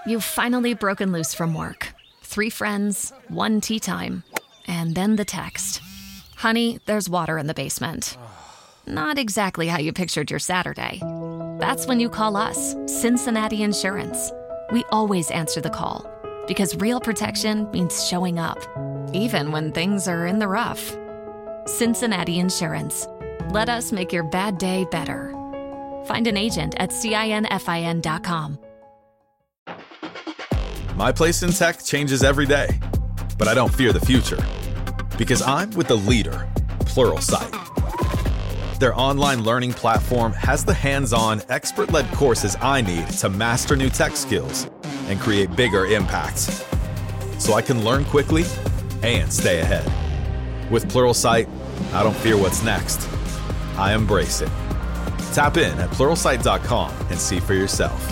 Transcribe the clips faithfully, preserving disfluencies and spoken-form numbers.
You've finally broken loose from work. Three friends, one tea time, and then the text. Honey, there's water in the basement. Not exactly how you pictured your Saturday. That's when you call us, Cincinnati Insurance. We always answer the call, because real protection means showing up, even when things are in the rough. Cincinnati Insurance. Let us make your bad day better. Find an agent at cinfin dot com. My place in tech changes every day, but I don't fear the future because I'm with the leader, Pluralsight. Their online learning platform has the hands-on, expert-led courses I need to master new tech skills and create bigger impacts, so I can learn quickly and stay ahead. With Pluralsight, I don't fear what's next. I embrace it. Tap in at pluralsight dot com and see for yourself.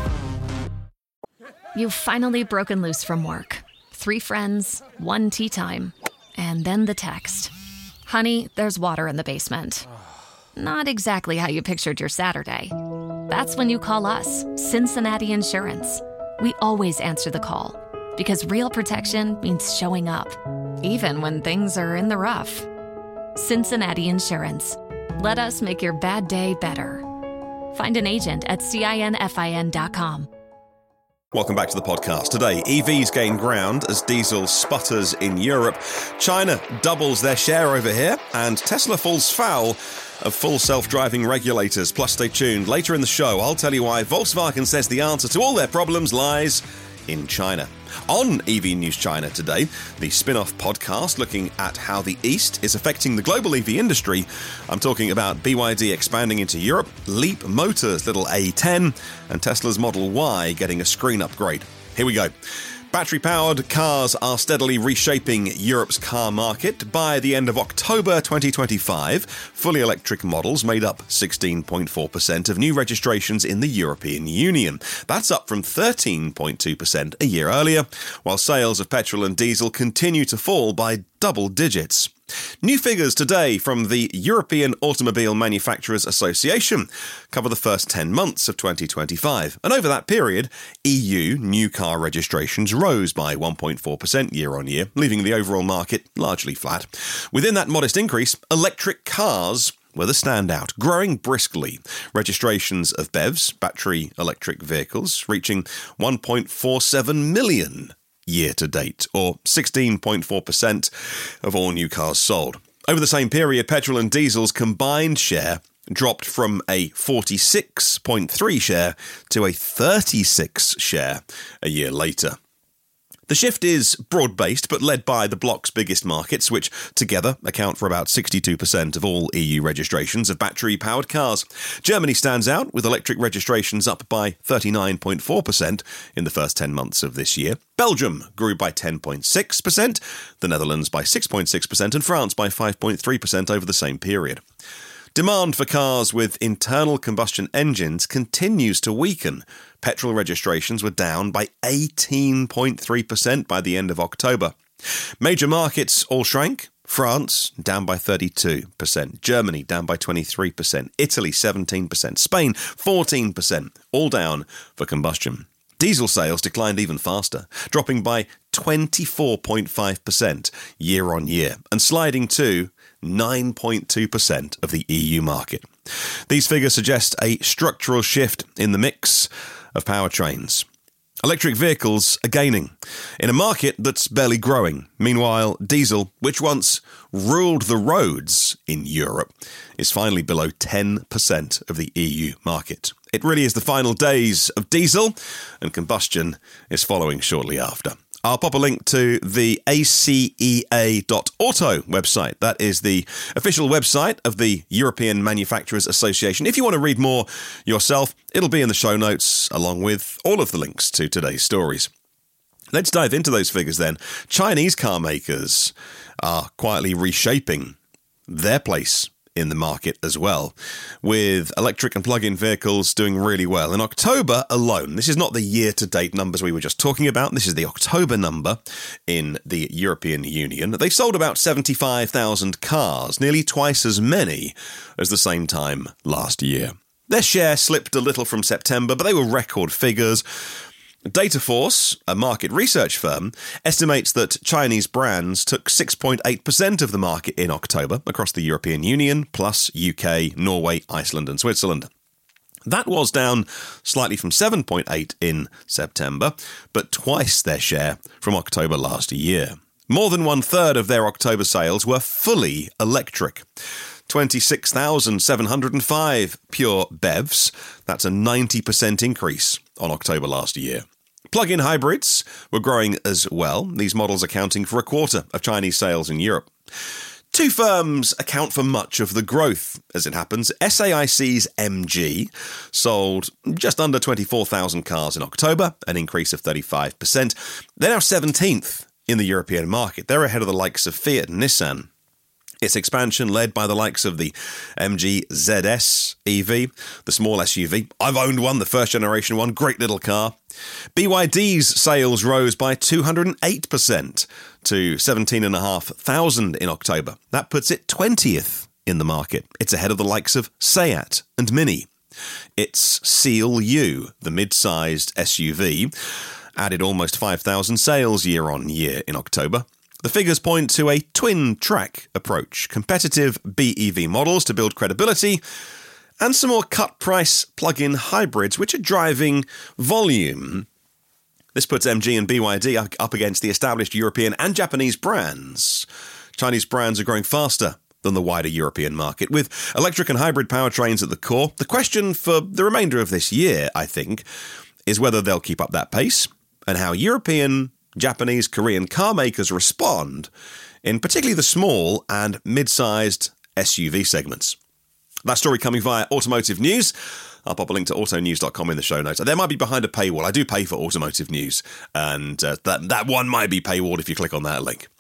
You've finally broken loose from work. Three friends, one tea time, and then the text. Honey, there's water in the basement. Not exactly how you pictured your Saturday. That's when you call us, Cincinnati Insurance. We always answer the call, because real protection means showing up, even when things are in the rough. Cincinnati Insurance. Let us make your bad day better. Find an agent at cinfin dot com. Welcome back to the podcast. Today, E Vs gain ground as diesel sputters in Europe. China doubles their share over here, and Tesla falls foul of full self-driving regulators. Plus, stay tuned. Later in the show, I'll tell you why Volkswagen says the answer to all their problems lies in China. On E V News China today, the spin-off podcast looking at how the East is affecting the global E V industry. I'm talking about B Y D expanding into Europe, Leap Motors' little A ten, and Tesla's Model Y getting a screen upgrade. Here we go. Battery-powered cars are steadily reshaping Europe's car market. By the end of October twenty twenty-five, fully electric models made up sixteen point four percent of new registrations in the European Union. That's up from thirteen point two percent a year earlier, while sales of petrol and diesel continue to fall by double digits. New figures today from the European Automobile Manufacturers Association cover the first ten months of twenty twenty-five. And over that period, E U new car registrations rose by one point four percent year on year, leaving the overall market largely flat. Within that modest increase, electric cars were the standout, growing briskly. Registrations of B E Vs, battery electric vehicles, reaching one point four seven million year to date, or sixteen point four percent of all new cars sold. Over the same period, petrol and diesel's combined share dropped from a forty-six point three share to a thirty-six share a year later. The shift is broad-based, but led by the bloc's biggest markets, which together account for about sixty-two percent of all E U registrations of battery-powered cars. Germany stands out, with electric registrations up by thirty-nine point four percent in the first ten months of this year. Belgium grew by ten point six percent, the Netherlands by six point six percent, and France by five point three percent over the same period. Demand for cars with internal combustion engines continues to weaken. Petrol registrations were down by eighteen point three percent by the end of October. Major markets all shrank. France down by thirty-two percent, Germany down by twenty-three percent, Italy seventeen percent, Spain fourteen percent, all down for combustion. Diesel sales declined even faster, dropping by twenty-four point five percent year on year and sliding to nine point two percent of the E U market. These figures suggest a structural shift in the mix of powertrains. Electric vehicles are gaining in a market that's barely growing. Meanwhile, diesel, which once ruled the roads in Europe, is finally below ten percent of the E U market. It really is the final days of diesel, and combustion is following shortly after. I'll pop a link to the A C E A dot auto website. That is the official website of the European Manufacturers Association. If you want to read more yourself, it'll be in the show notes, along with all of the links to today's stories. Let's dive into those figures then. Chinese car makers are quietly reshaping their place in the market as well, with electric and plug-in vehicles doing really well. In October alone, this is not the year-to-date numbers we were just talking about, this is the October number in the European Union. They sold about seventy-five thousand cars, nearly twice as many as the same time last year. Their share slipped a little from September, but they were record figures. Dataforce, a market research firm, estimates that Chinese brands took six point eight percent of the market in October across the European Union, plus U K, Norway, Iceland and Switzerland. That was down slightly from seven point eight in September, but twice their share from October last year. More than one-third of their October sales were fully electric. twenty-six thousand seven hundred five pure B E Vs. That's a ninety percent increase on October last year. Plug-in hybrids were growing as well, these models accounting for a quarter of Chinese sales in Europe. Two firms account for much of the growth, as it happens. S A I C's M G sold just under twenty-four thousand cars in October, an increase of thirty-five percent. They're now seventeenth in the European market. They're ahead of the likes of Fiat and Nissan. Its expansion led by the likes of the M G Z S E V, the small S U V. I've owned one, the first generation one, great little car. B Y D's sales rose by two hundred eight percent to seventeen thousand five hundred in October. That puts it twentieth in the market. It's ahead of the likes of Seat and Mini. Its Seal U, the mid-sized S U V, added almost five thousand sales year on year in October. The figures point to a twin-track approach, competitive B E V models to build credibility, and some more cut-price plug-in hybrids, which are driving volume. This puts M G and B Y D up against the established European and Japanese brands. Chinese brands are growing faster than the wider European market, with electric and hybrid powertrains at the core. The question for the remainder of this year, I think, is whether they'll keep up that pace, and how European, Japanese, Korean car makers respond, in particularly the small and mid-sized S U V segments. That story coming via Automotive News. I'll pop a link to auto news dot com in the show notes. They might be behind a paywall. I do pay for Automotive News, and uh, that, that one might be paywalled if you click on that link.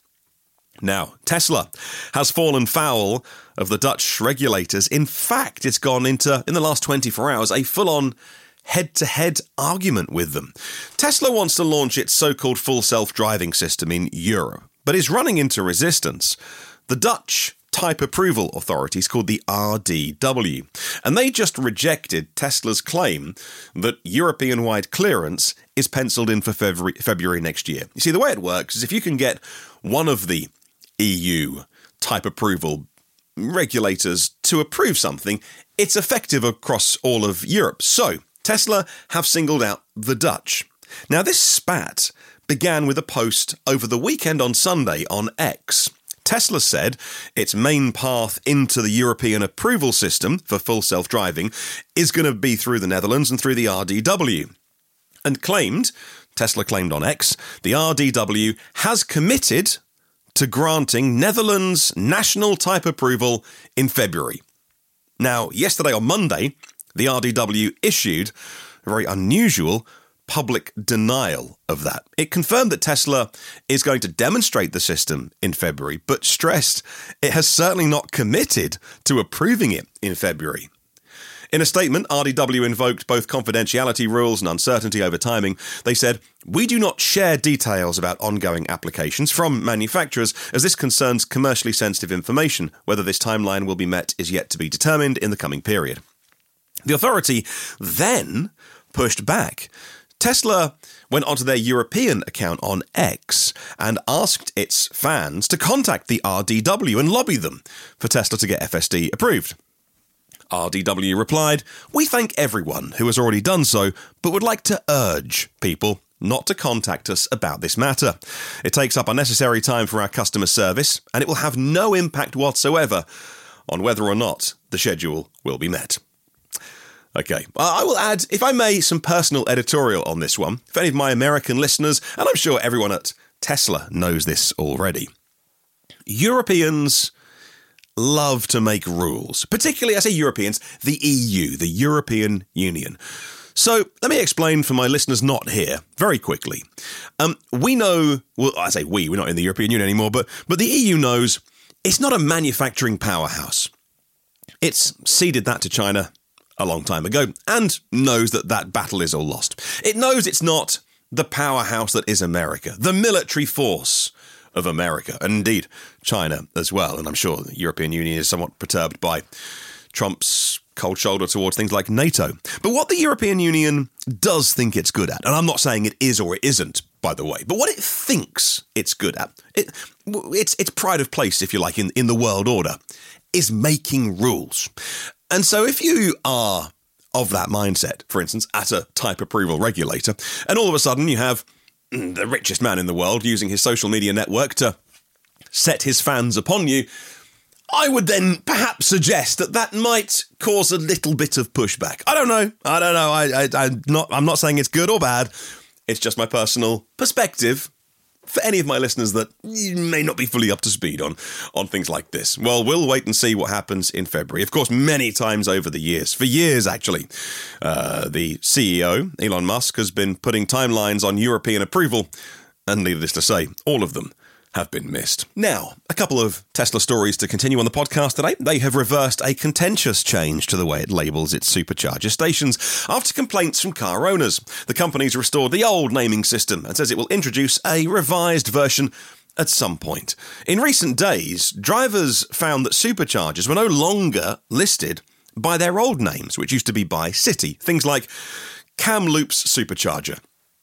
Now, Tesla has fallen foul of the Dutch regulators. In fact, it's gone into, in the last twenty-four hours, a full-on head-to-head argument with them. Tesla wants to launch its so-called full self-driving system in Europe, but is running into resistance. The Dutch type approval authorities called the R D W, and they just rejected Tesla's claim that European-wide clearance is penciled in for February, February next year. You see, the way it works is if you can get one of the E U type approval regulators to approve something, it's effective across all of Europe. So, Tesla have singled out the Dutch. Now, this spat began with a post over the weekend on Sunday on X. Tesla said its main path into the European approval system for full self-driving is going to be through the Netherlands and through the R D W. And claimed, Tesla claimed on X, the R D W has committed to granting Netherlands national type approval in February. Now, yesterday on Monday, the R D W issued a very unusual public denial of that. It confirmed that Tesla is going to demonstrate the system in February, but stressed it has certainly not committed to approving it in February. In a statement, R D W invoked both confidentiality rules and uncertainty over timing. They said, "We do not share details about ongoing applications from manufacturers, as this concerns commercially sensitive information. Whether this timeline will be met is yet to be determined in the coming period." The authority then pushed back. Tesla went onto their European account on X and asked its fans to contact the R D W and lobby them for Tesla to get F S D approved. R D W replied, "We thank everyone who has already done so, but would like to urge people not to contact us about this matter. It takes up unnecessary time for our customer service, and it will have no impact whatsoever on whether or not the schedule will be met." Okay, I will add, if I may, some personal editorial on this one. For any of my American listeners, and I'm sure everyone at Tesla knows this already, Europeans love to make rules. Particularly, I say Europeans, the E U, the European Union. So let me explain for my listeners not here, very quickly. Um, we know, well, I say we, we're not in the European Union anymore, but, but the E U knows it's not a manufacturing powerhouse. It's ceded that to China a long time ago, and knows that that battle is all lost. It knows it's not the powerhouse that is America, the military force of America, and indeed China as well. And I'm sure the European Union is somewhat perturbed by Trump's cold shoulder towards things like NATO. But what the European Union does think it's good at, and I'm not saying it is or it isn't, by the way, but what it thinks it's good at, it, it's its pride of place, if you like, in, in the world order, is making rules. And so if you are of that mindset, for instance, at a type approval regulator, and all of a sudden you have the richest man in the world using his social media network to set his fans upon you, I would then perhaps suggest that that might cause a little bit of pushback. I don't know. I don't know. I, I, I'm not. I'm not saying it's good or bad. It's just my personal perspective for any of my listeners that may not be fully up to speed on, on things like this. Well, we'll wait and see what happens in February. Of course, many times over the years, for years actually, uh, the C E O, Elon Musk, has been putting timelines on European approval, and needless to say, all of them have been missed. Now, a couple of Tesla stories to continue on the podcast today. They have reversed a contentious change to the way it labels its supercharger stations after complaints from car owners. The company's restored the old naming system and says it will introduce a revised version at some point. In recent days, drivers found that superchargers were no longer listed by their old names, which used to be by city. Things like Kamloops Supercharger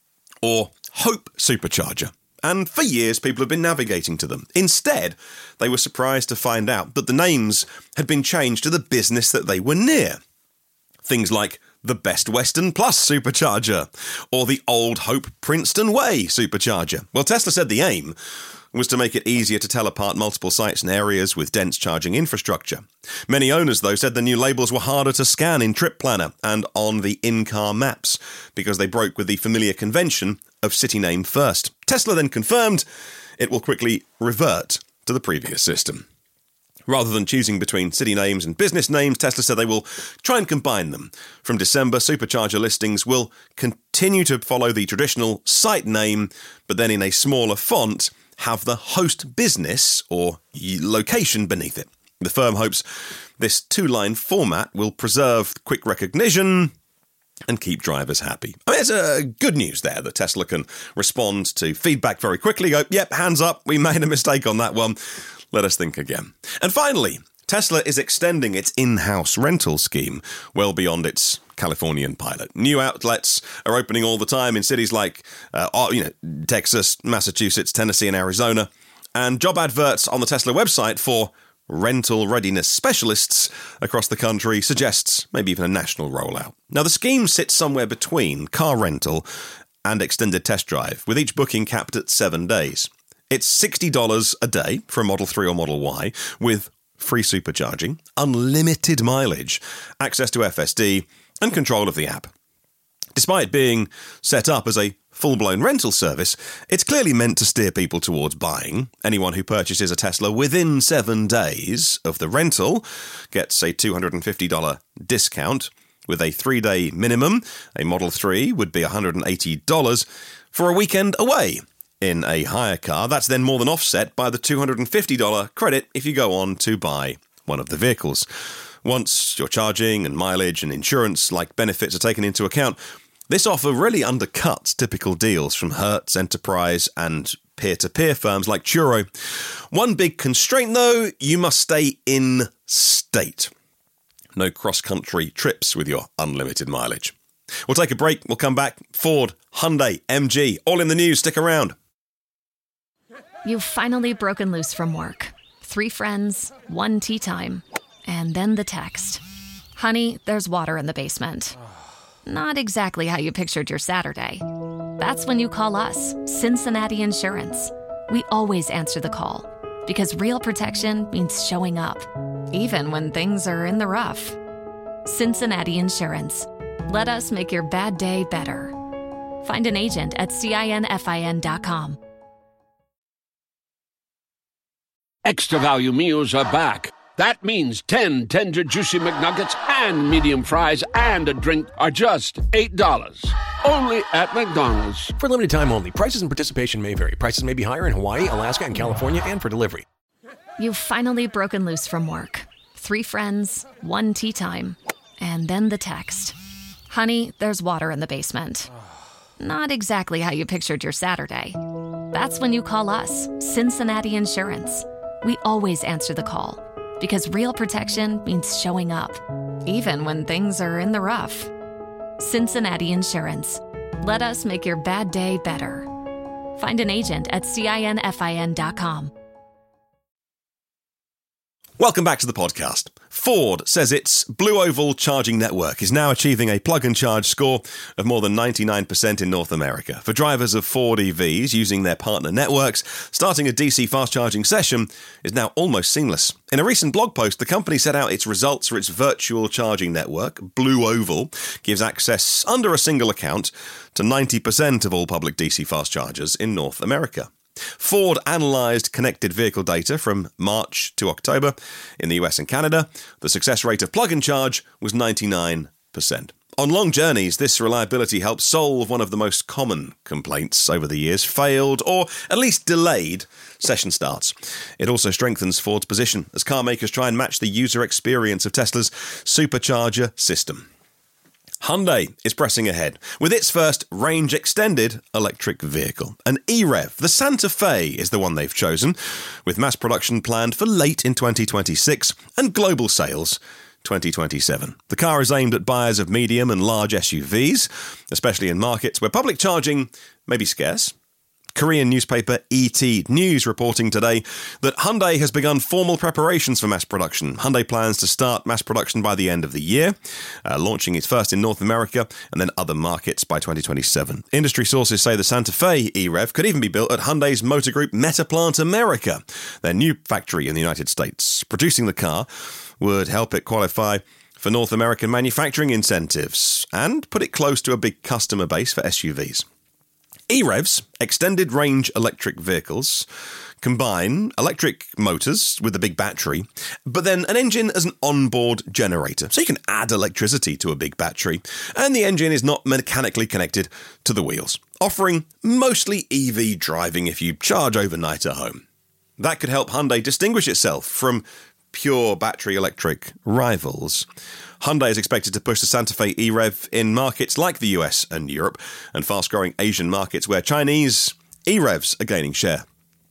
or Hope Supercharger. And for years, people have been navigating to them. Instead, they were surprised to find out that the names had been changed to the business that they were near. Things like the Best Western Plus Supercharger or the Old Hope Princeton Way Supercharger. Well, Tesla said the aim was to make it easier to tell apart multiple sites and areas with dense charging infrastructure. Many owners, though, said the new labels were harder to scan in Trip Planner and on the in-car maps because they broke with the familiar convention of city name first. Tesla then confirmed it will quickly revert to the previous system. Rather than choosing between city names and business names, Tesla said they will try and combine them. From December, supercharger listings will continue to follow the traditional site name, but then in a smaller font, have the host business or location beneath it. The firm hopes this two-line format will preserve quick recognition and keep drivers happy. I mean, it's uh, good news there that Tesla can respond to feedback very quickly, go, yep, hands up, we made a mistake on that one. Let us think again. And finally, Tesla is extending its in-house rental scheme well beyond its Californian pilot. New outlets are opening all the time in cities like uh, you know, Texas, Massachusetts, Tennessee, and Arizona. And job adverts on the Tesla website for rental readiness specialists across the country suggests maybe even a national rollout. Now, the scheme sits somewhere between car rental and extended test drive, with each booking capped at seven days. It's sixty dollars a day for a Model three or Model Y, with free supercharging, unlimited mileage, access to F S D, and control of the app. Despite being set up as a full-blown rental service, it's clearly meant to steer people towards buying. Anyone who purchases a Tesla within seven days of the rental gets a two hundred fifty dollars discount. With a three-day minimum, a Model three would be one hundred eighty dollars for a weekend away. In a hire car, that's then more than offset by the two hundred fifty dollars credit if you go on to buy one of the vehicles. Once your charging and mileage and insurance-like benefits are taken into account, this offer really undercuts typical deals from Hertz, Enterprise, and peer-to-peer firms like Turo. One big constraint, though, you must stay in-state. No cross-country trips with your unlimited mileage. We'll take a break. We'll come back. Ford, Hyundai, M G, all in the news. Stick around. You've finally broken loose from work. Three friends, one tea time, and then the text. Honey, there's water in the basement. Not exactly how you pictured your Saturday. That's when you call us, Cincinnati Insurance. We always answer the call, because real protection means showing up, even when things are in the rough. Cincinnati Insurance. Let us make your bad day better. Find an agent at cinfin dot com. Extra value meals are back. That means ten tender, juicy McNuggets and medium fries and a drink are just eight dollars. Only at McDonald's. For limited time only. Prices and participation may vary. Prices may be higher in Hawaii, Alaska, and California, and for delivery. You've finally broken loose from work. Three friends, one tea time, and then the text. Honey, there's water in the basement. Not exactly how you pictured your Saturday. That's when you call us, Cincinnati Insurance. We always answer the call, because real protection means showing up, even when things are in the rough. Cincinnati Insurance. Let us make your bad day better. Find an agent at cinfin dot com. Welcome back to the podcast. Ford says its Blue Oval charging network is now achieving a plug-and-charge score of more than ninety-nine percent in North America. For drivers of Ford E Vs using their partner networks, starting a D C fast-charging session is now almost seamless. In a recent blog post, the company set out its results for its virtual charging network. Blue Oval gives access under a single account to ninety percent of all public D C fast chargers in North America. Ford analysed connected vehicle data from March to October in the U S and Canada. The success rate of plug and charge was ninety-nine percent. On long journeys, this reliability helps solve one of the most common complaints over the years, failed or at least delayed session starts. It also strengthens Ford's position as car makers try and match the user experience of Tesla's supercharger system. Hyundai is pressing ahead with its first range-extended electric vehicle, an E-Rev. The Santa Fe is the one they've chosen, with mass production planned for late in twenty twenty-six and global sales twenty twenty-seven. The car is aimed at buyers of medium and large S U Vs, especially in markets where public charging may be scarce. Korean newspaper E T News reporting today that Hyundai has begun formal preparations for mass production. Hyundai plans to start mass production by the end of the year, uh, launching it first in North America and then other markets by twenty twenty-seven. Industry sources say the Santa Fe E-Rev could even be built at Hyundai's motor group Metaplant America, their new factory in the United States. Producing the car would help it qualify for North American manufacturing incentives and put it close to a big customer base for S U Vs. E-Revs, extended range electric vehicles, combine electric motors with a big battery, but then an engine as an onboard generator. So you can add electricity to a big battery, and the engine is not mechanically connected to the wheels, offering mostly E V driving if you charge overnight at home. That could help Hyundai distinguish itself from pure battery electric rivals. Hyundai is expected to push the Santa Fe E-Rev in markets like the U S and Europe, and fast-growing Asian markets where Chinese E-Revs are gaining share.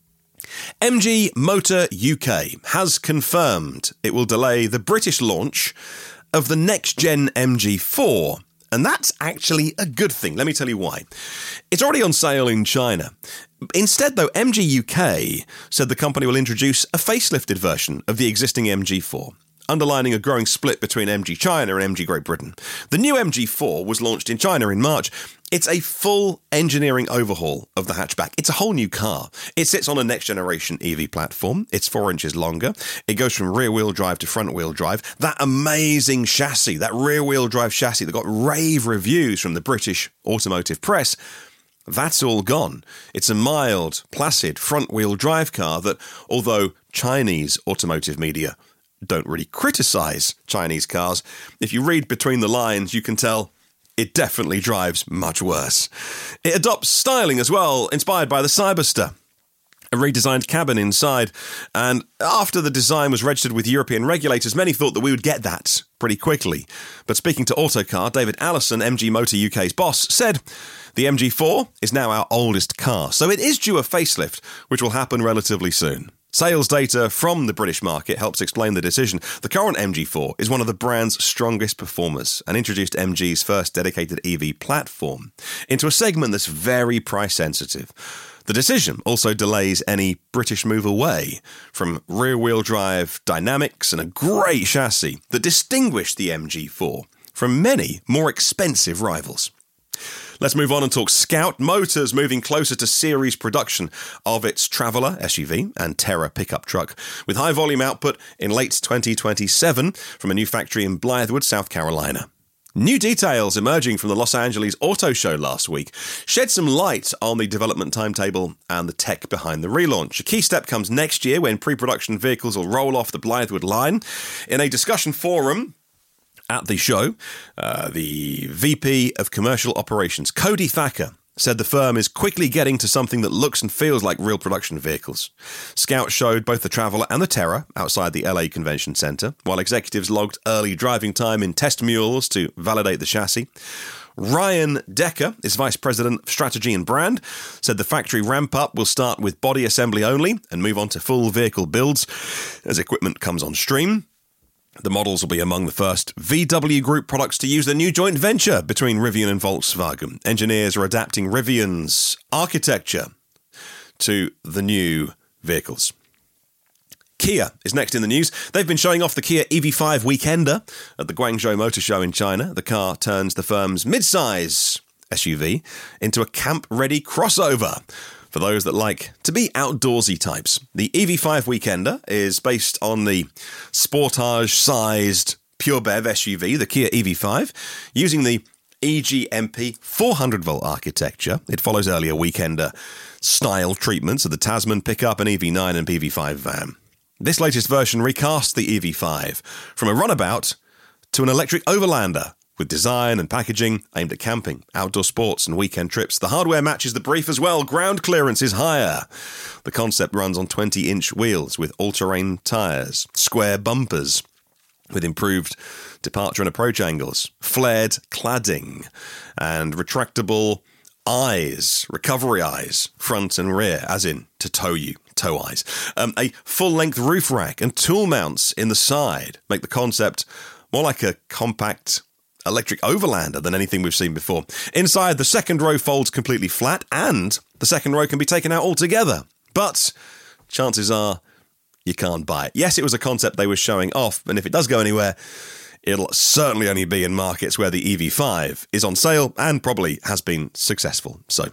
M G Motor U K has confirmed it will delay the British launch of the next-gen M G four, and that's actually a good thing. Let me tell you why. It's already on sale in China. Instead, though, M G U K said the company will introduce a facelifted version of the existing M G four, underlining a growing split between M G China and M G Great Britain. The new M G four was launched in China in March. It's a full engineering overhaul of the hatchback. It's a whole new car. It sits on a next-generation E V platform. It's four inches longer. It goes from rear-wheel drive to front-wheel drive. That amazing chassis, that rear-wheel drive chassis that got rave reviews from the British automotive press, that's all gone. It's a mild, placid front-wheel drive car that, although Chinese automotive media don't really criticise Chinese cars, if you read between the lines, you can tell it definitely drives much worse. It adopts styling as well, inspired by the Cyberster. A redesigned cabin inside, and after the design was registered with European regulators, many thought that we would get that pretty quickly. But speaking to Autocar, David Allison, M G Motor U K's boss, said the M G four is now our oldest car, so it is due a facelift, which will happen relatively soon. Sales data from the British market helps explain the decision. The current M G four is one of the brand's strongest performers and introduced M G's first dedicated E V platform into a segment that's very price sensitive. The decision also delays any British move away from rear-wheel drive dynamics and a great chassis that distinguished the M G four from many more expensive rivals. Let's move on and talk Scout Motors, moving closer to series production of its Traveller S U V and Terra pickup truck, with high-volume output in late twenty twenty-seven from a new factory in Blythewood, South Carolina. New details emerging from the Los Angeles Auto Show last week shed some light on the development timetable and the tech behind the relaunch. A key step comes next year when pre-production vehicles will roll off the Blythewood line. In a discussion forum at the show, uh, the V P of Commercial Operations, Cody Thacker, said the firm is quickly getting to something that looks and feels like real production vehicles. Scout showed both the Traveller and the Terra outside the L A Convention Center, while executives logged early driving time in test mules to validate the chassis. Ryan Decker is Vice President of Strategy and Brand, said the factory ramp-up will start with body assembly only and move on to full vehicle builds as equipment comes on stream. The models will be among the first V W Group products to use the new joint venture between Rivian and Volkswagen. Engineers are adapting Rivian's architecture to the new vehicles. Kia is next in the news. They've been showing off the Kia E V five Weekender at the Guangzhou Motor Show in China. The car turns the firm's mid-size S U V into a camp-ready crossover for those that like to be outdoorsy types. The E V five Weekender is based on the Sportage-sized Pure B E V S U V, the Kia E V five, using the E G M P four hundred volt architecture. It follows earlier Weekender style treatments of the Tasman pickup and E V nine and P V five van. This latest version recasts the E V five from a runabout to an electric overlander, with design and packaging aimed at camping, outdoor sports and weekend trips. The hardware matches the brief as well. Ground clearance is higher. The concept runs on twenty inch wheels with all-terrain tyres, square bumpers with improved departure and approach angles, flared cladding, and retractable eyes, recovery eyes, front and rear, as in to tow you, tow eyes. Um, a full-length roof rack and tool mounts in the side make the concept more like a compact electric overlander than anything we've seen before. Inside, the second row folds completely flat, and the second row can be taken out altogether. But chances are you can't buy it. Yes, it was a concept they were showing off, and if it does go anywhere, it'll certainly only be in markets where the E V five is on sale and probably has been successful. So,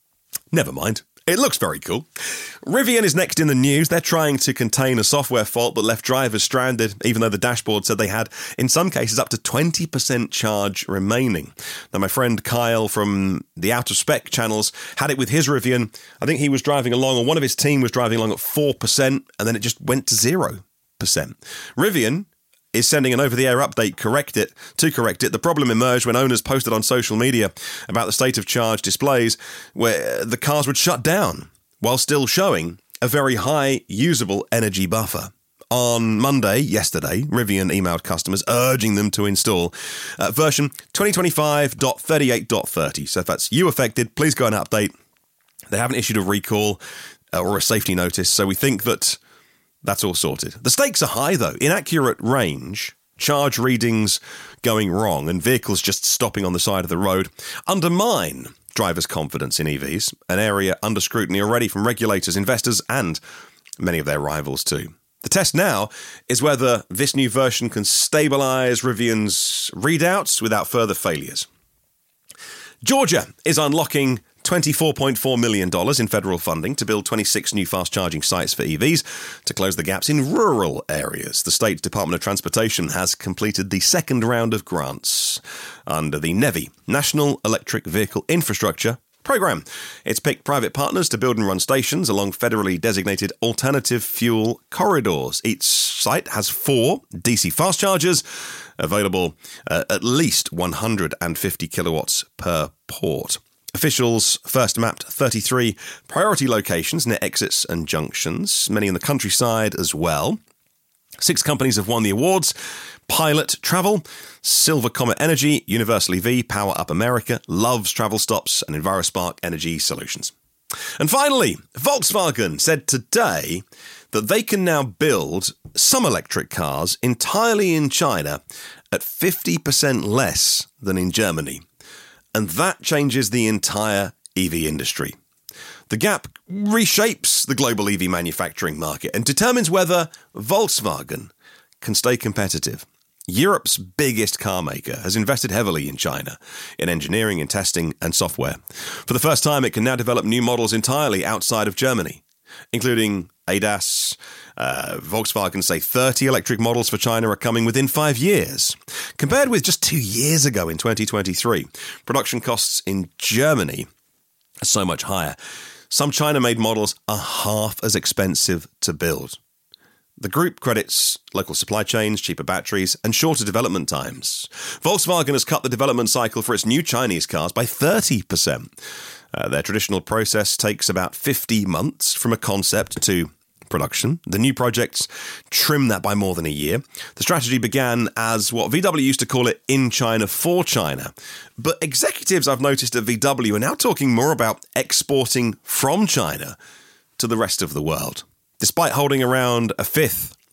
never mind. It looks very cool. Rivian is next in the news. They're trying to contain a software fault that left drivers stranded, even though the dashboard said they had, in some cases, up to twenty percent charge remaining. Now, my friend Kyle from the Out of Spec channels had it with his Rivian. I think he was driving along, or one of his team was driving along at four percent, and then it just went to zero percent. Rivian is sending an over-the-air update correct it to correct it. The problem emerged when owners posted on social media about the state of charge displays where the cars would shut down while still showing a very high usable energy buffer. On Monday, yesterday, Rivian emailed customers urging them to install uh, version twenty twenty-five point thirty-eight point thirty. So if that's you affected, please go and update. They haven't issued a recall uh, or a safety notice, so we think that that's all sorted. The stakes are high, though. Inaccurate range, charge readings going wrong, and vehicles just stopping on the side of the road undermine drivers' confidence in E Vs, an area under scrutiny already from regulators, investors, and many of their rivals too. The test now is whether this new version can stabilise Rivian's readouts without further failures. Georgia is unlocking twenty-four point four million dollars in federal funding to build twenty-six new fast-charging sites for E Vs to close the gaps in rural areas. The State Department of Transportation has completed the second round of grants under the NEVI, National Electric Vehicle Infrastructure Program. It's picked private partners to build and run stations along federally designated alternative fuel corridors. Each site has four D C fast chargers available uh, at least one hundred fifty kilowatts per port. Officials first mapped thirty-three priority locations near exits and junctions, many in the countryside as well. Six companies have won the awards: Pilot Travel, Silver Comet Energy, Universal E V, Power Up America, Love's Travel Stops, and EnviroSpark Energy Solutions. And finally, Volkswagen said today that they can now build some electric cars entirely in China at fifty percent less than in Germany. And that changes the entire E V industry. The gap reshapes the global E V manufacturing market and determines whether Volkswagen can stay competitive. Europe's biggest car maker has invested heavily in China, in engineering, in testing, and software. For the first time, it can now develop new models entirely outside of Germany, including A D A S. Uh, Volkswagen say thirty electric models for China are coming within five years. Compared with just two years ago in twenty twenty-three, production costs in Germany are so much higher. Some China-made models are half as expensive to build. The group credits local supply chains, cheaper batteries, and shorter development times. Volkswagen has cut the development cycle for its new Chinese cars by thirty percent. Uh, their traditional process takes about fifty months from a concept to production. The new projects trim that by more than a year. The strategy began as what V W used to call it in China for China. But executives I've noticed at V W are now talking more about exporting from China to the rest of the world. Despite holding around a fifth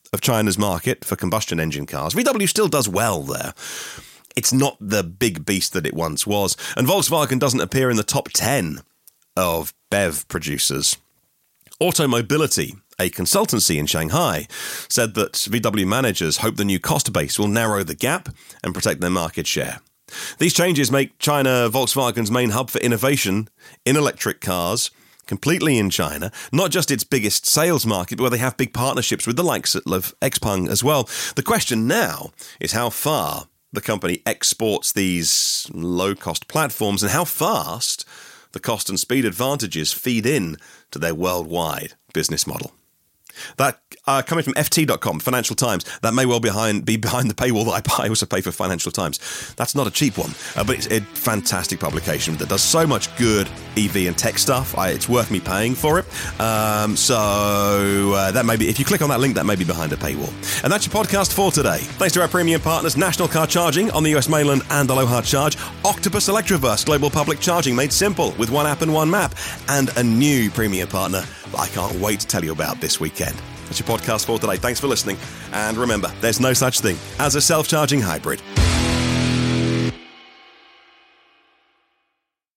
of China's market for combustion engine cars. V W still does well there. It's not the big beast that it once was, and Volkswagen doesn't appear in the top ten of B E V producers. Automobility, a consultancy in Shanghai, said that V W managers hope the new cost base will narrow the gap and protect their market share. These changes make China Volkswagen's main hub for innovation in electric cars, completely in China, not just its biggest sales market, but where they have big partnerships with the likes of Xpeng as well. The question now is how far the company exports these low-cost platforms and how fast the cost and speed advantages feed in to their worldwide business model. That uh, coming from F T dot com, Financial Times. That may well behind, be behind the paywall that I, I also pay for Financial Times. That's not a cheap one, uh, but it's a fantastic publication that does so much good E V and tech stuff. I, it's worth me paying for it. Um, so uh, that may be, if you click on that link, that may be behind a paywall. And that's your podcast for today. Thanks to our premium partners, National Car Charging on the U S mainland and Aloha Charge, Octopus Electroverse, global public charging made simple with one app and one map, and a new premium partner that I can't wait to tell you about this weekend. That's your podcast for today. Thanks for listening. And remember, there's no such thing as a self-charging hybrid.